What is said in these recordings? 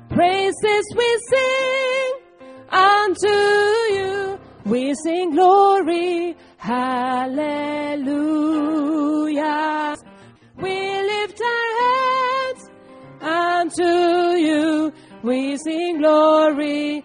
Praises we sing unto you. We sing glory, hallelujah. We lift our hands unto you. We sing glory,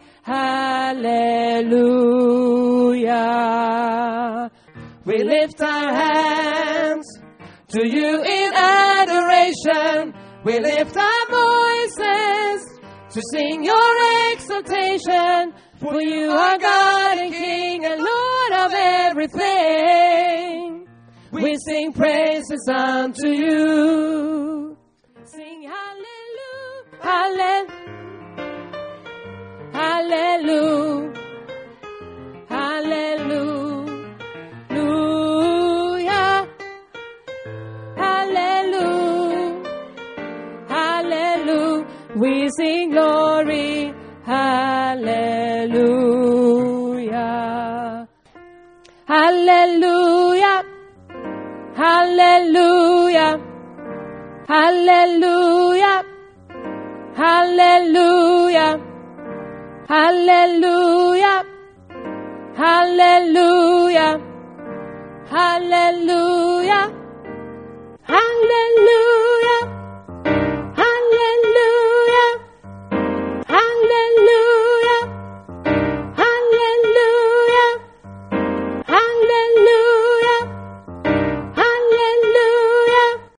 hallelujah. We lift our hands to you in adoration. We lift our voices to sing your exaltation. For you are God and King and Lord of everything. We sing praises unto you. Sing hallelujah, hallelujah, hallelujah, hallelujah, hallelujah. We sing glory, hallelujah, hallelujah, hallelujah, hallelujah, hallelujah, hallelujah, hallelujah, hallelujah.